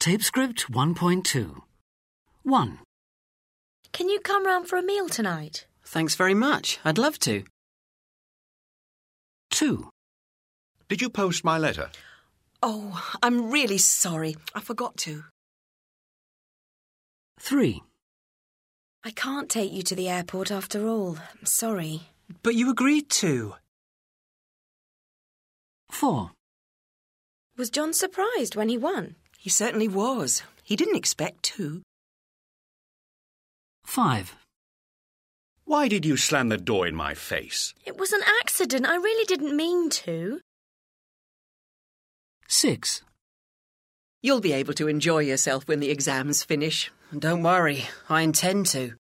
Tape script 1.2. 1. Can you come round for a meal tonight? Thanks very much. I'd love to. 2. Did you post my letter? Oh, I'm really sorry. I forgot to. 3. I can't take you to the airport after all. I'm sorry. But you agreed to. 4. Was John surprised when he won? He certainly was. He didn't expect to. 5. Why did you slam the door in my face? It was an accident. I really didn't mean to. 6. You'll be able to enjoy yourself when the exams finish. Don't worry, I intend to.